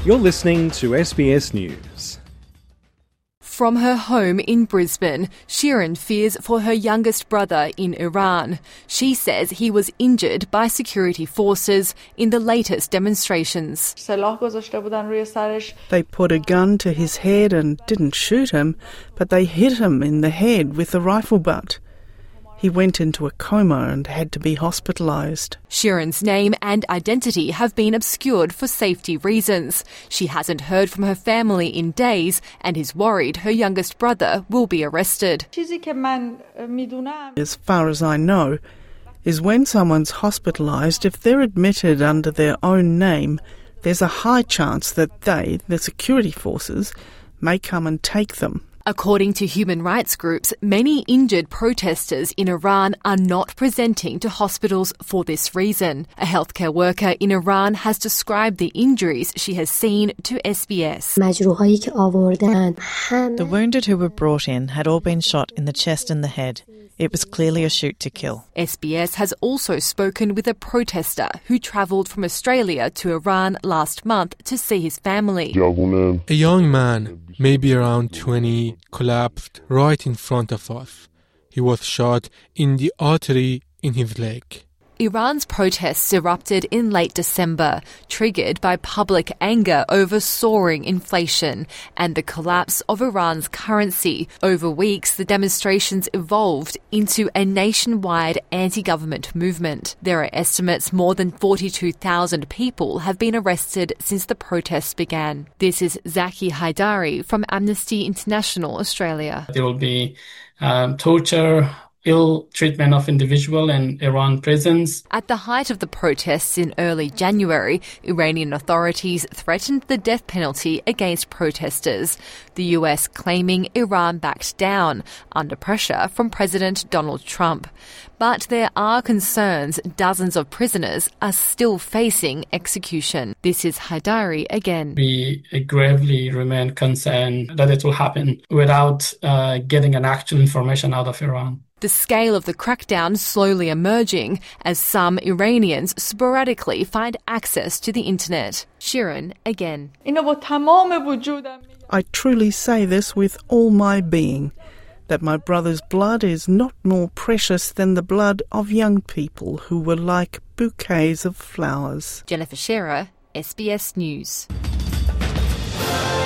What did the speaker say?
You're listening to SBS News. From her home in Brisbane, Shirin fears for her youngest brother in Iran. She says he was injured by security forces in the latest demonstrations. They put a gun to his head and didn't shoot him, but they hit him in the head with a rifle butt. He went into a coma and had to be hospitalised. Shirin's name and identity have been obscured for safety reasons. She hasn't heard from her family in days and is worried her youngest brother will be arrested. As far as I know, is when someone's hospitalised, if they're admitted under their own name, there's a high chance that they, the security forces, may come and take them. According to human rights groups, many injured protesters in Iran are not presenting to hospitals for this reason. A healthcare worker in Iran has described the injuries she has seen to SBS. The wounded who were brought in had all been shot in the chest and the head. It was clearly a shoot to kill. SBS has also spoken with a protester who travelled from Australia to Iran last month to see his family. A young man, maybe around 20, collapsed right in front of us. He was shot in the artery in his leg. Iran's protests erupted in late December, triggered by public anger over soaring inflation and the collapse of Iran's currency. Over weeks, the demonstrations evolved into a nationwide anti-government movement. There are estimates more than 42,000 people have been arrested since the protests began. This is Zaki Haidari from Amnesty International Australia. There will be torture, ill treatment of individuals in Iran prisons. At the height of the protests in early January, Iranian authorities threatened the death penalty against protesters, the US claiming Iran backed down under pressure from President Donald Trump. But there are concerns dozens of prisoners are still facing execution. This is Haidari again. We gravely remain concerned that it will happen without getting an actual information out of Iran. The scale of the crackdown slowly emerging as some Iranians sporadically find access to the internet. Shirin again. I truly say this with all my being, that my brother's blood is not more precious than the blood of young people who were like bouquets of flowers. Jennifer Shearer, SBS News.